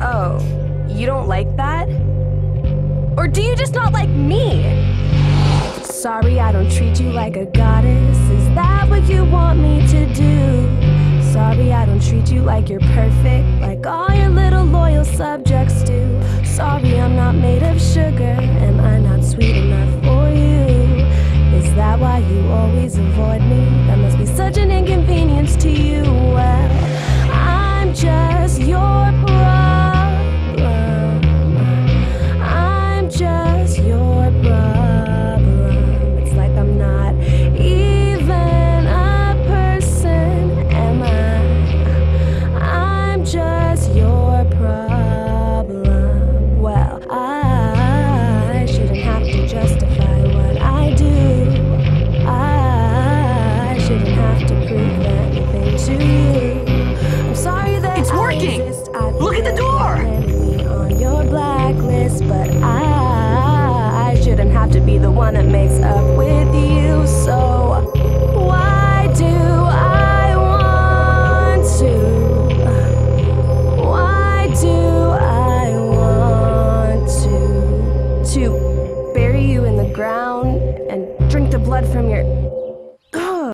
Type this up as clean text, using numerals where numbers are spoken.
Oh, you don't like that? Or do you just not like me? Sorry, I don't treat you like a goddess. Is that what you want me to do? Sorry, I don't treat you like you're perfect, like all your little loyal subjects do. Sorry, I'm not made of sugar. Am I not sweet enough for you? Is that why you always avoid me? That must be such an inconvenience to you. Well, I'm just your problem. I'm just your problem. It's like I'm not even a person, am I? I'm just your problem. Well, I shouldn't have to justify what I do. I shouldn't have to prove anything to you. I'm sorry that It's working! I exist. Look at the door! On your blacklist, but I shouldn't have to be the one that makes up with you. So why do I want to? Why do I want to bury you in the ground and drink the blood from your